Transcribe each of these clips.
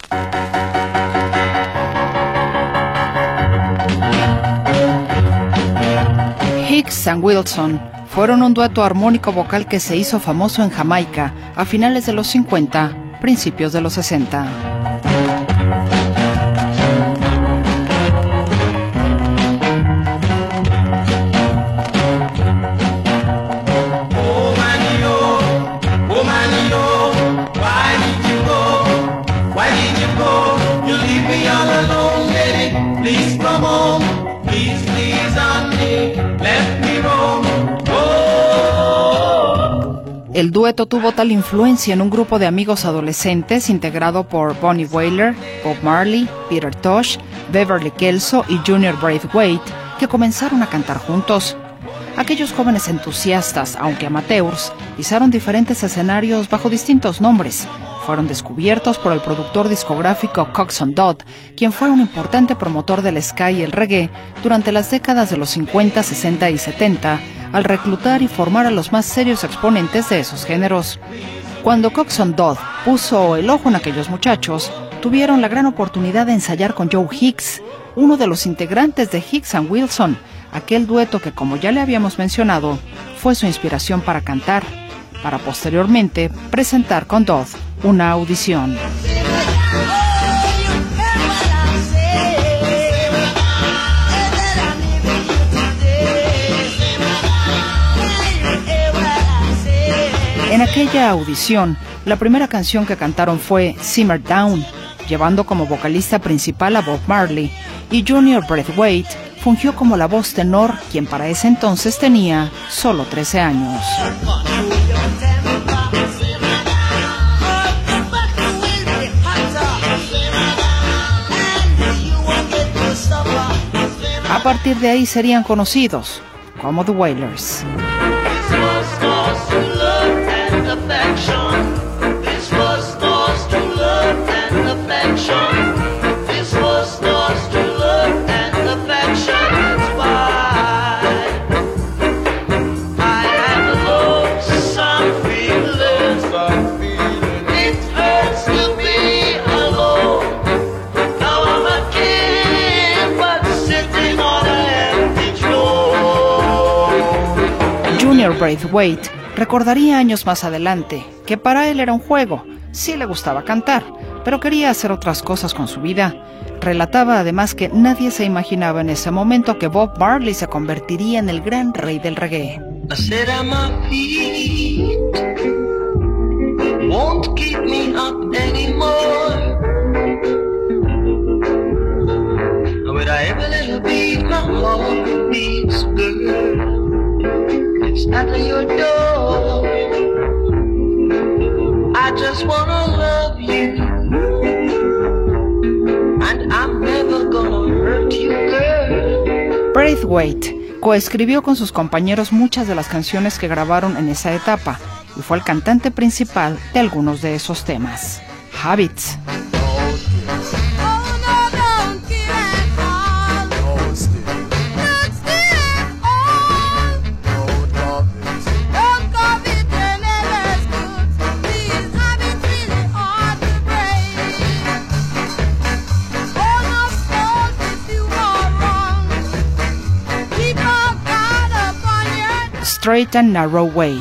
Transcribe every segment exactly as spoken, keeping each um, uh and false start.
Hicks and Wilson fueron un dueto armónico vocal que se hizo famoso en Jamaica a finales de los cincuenta, principios de los sesenta. El dueto tuvo tal influencia en un grupo de amigos adolescentes integrado por Bunny Wailer, Bob Marley, Peter Tosh, Beverly Kelso y Junior Braithwaite, que comenzaron a cantar juntos. Aquellos jóvenes entusiastas, aunque amateurs, pisaron diferentes escenarios bajo distintos nombres. Fueron descubiertos por el productor discográfico Coxsone Dodd, quien fue un importante promotor del ska y el reggae durante las décadas de los cincuenta, sesenta y setenta, al reclutar y formar a los más serios exponentes de esos géneros. Cuando Coxsone Dodd puso el ojo en aquellos muchachos, tuvieron la gran oportunidad de ensayar con Joe Hicks, uno de los integrantes de Hicks and Wilson, aquel dueto que, como ya le habíamos mencionado, fue su inspiración para cantar, para posteriormente presentar con Dodd una audición. En aquella audición, la primera canción que cantaron fue Simmer Down, llevando como vocalista principal a Bob Marley, y Junior Braithwaite fungió como la voz tenor, quien para ese entonces tenía solo trece años. A partir de ahí serían conocidos como The Wailers. Junior Braithwaite recordaría años más adelante que para él era un juego. Sí le gustaba cantar, pero quería hacer otras cosas con su vida. Relataba además que nadie se imaginaba en ese momento que Bob Marley se convertiría en el gran rey del reggae. At your door, I just wanna love you, and I'm never gonna hurt you, girl. Braithwaite coescribió con sus compañeros muchas de las canciones que grabaron en esa etapa y fue el cantante principal de algunos de esos temas. Habits. Straight and Narrow Way.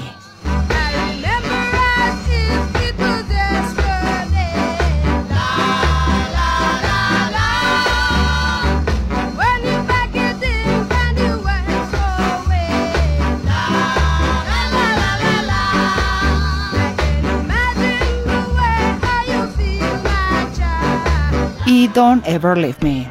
Y Don't Ever Leave Me.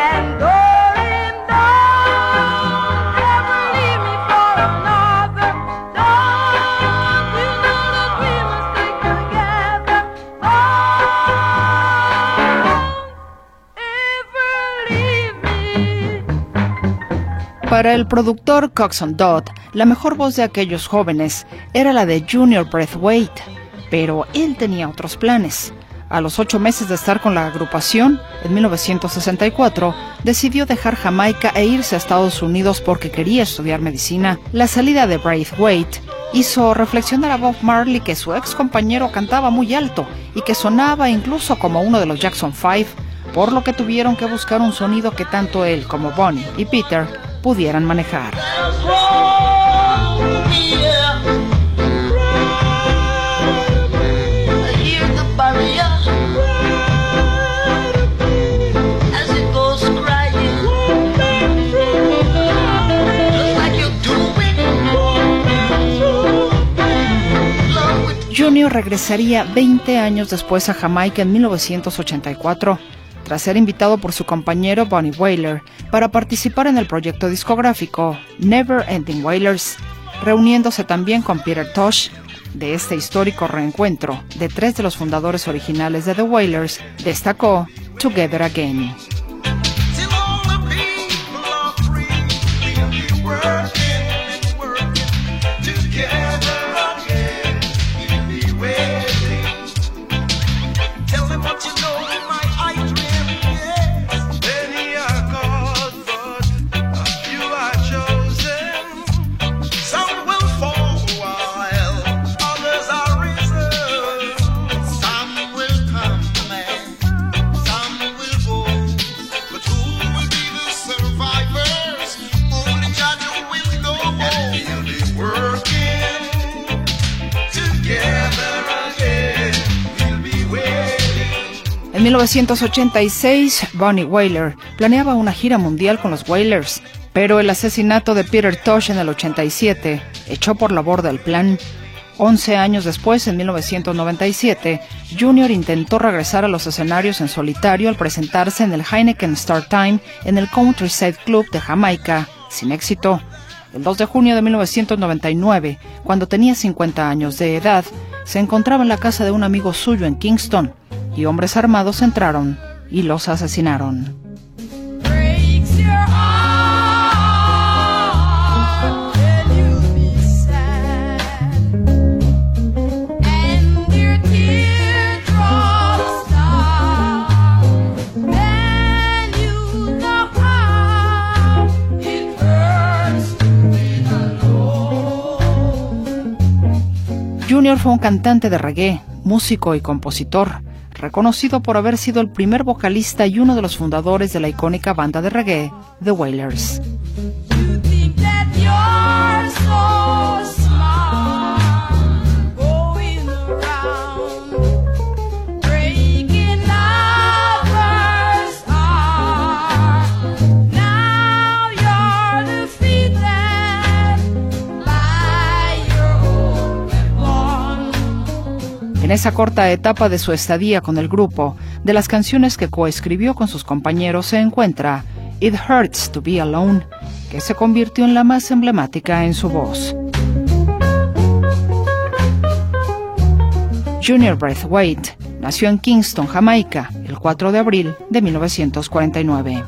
Para el productor Coxsone Dodd, la mejor voz de aquellos jóvenes era la de Junior Braithwaite, pero él tenía otros planes. A los ocho meses de estar con la agrupación, en mil novecientos sesenta y cuatro, decidió dejar Jamaica e irse a Estados Unidos porque quería estudiar medicina. La salida de Braithwaite hizo reflexionar a Bob Marley que su ex compañero cantaba muy alto y que sonaba incluso como uno de los Jackson Five, por lo que tuvieron que buscar un sonido que tanto él como Bonnie y Peter pudieran manejar. Junior regresaría veinte años después a Jamaica en mil novecientos ochenta y cuatro, tras ser invitado por su compañero Bunny Wailer para participar en el proyecto discográfico Never Ending Wailers, reuniéndose también con Peter Tosh. De este histórico reencuentro de tres de los fundadores originales de The Wailers, destacó Together Again. En mil novecientos ochenta y seis, Bunny Wailer planeaba una gira mundial con los Wailers, pero el asesinato de Peter Tosh en el ochenta y siete echó por la borda el plan. Once años después, en mil novecientos noventa y siete, Junior intentó regresar a los escenarios en solitario al presentarse en el Heineken Star Time en el Countryside Club de Jamaica, sin éxito. El dos de junio de mil novecientos noventa y nueve, cuando tenía cincuenta años de edad, se encontraba en la casa de un amigo suyo en Kingston, y hombres armados entraron y los asesinaron. Junior fue un cantante de reggae, músico y compositor, reconocido por haber sido el primer vocalista y uno de los fundadores de la icónica banda de reggae, The Wailers. En esa corta etapa de su estadía con el grupo, de las canciones que coescribió con sus compañeros se encuentra It Hurts to Be Alone, que se convirtió en la más emblemática en su voz. Junior Braithwaite nació en Kingston, Jamaica, el cuatro de abril de mil novecientos cuarenta y nueve.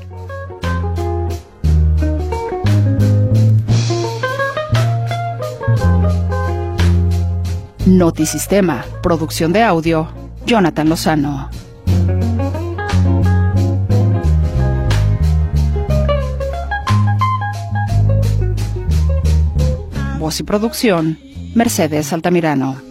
Notisistema, producción de audio, Jonathan Lozano. Voz y producción, Mercedes Altamirano.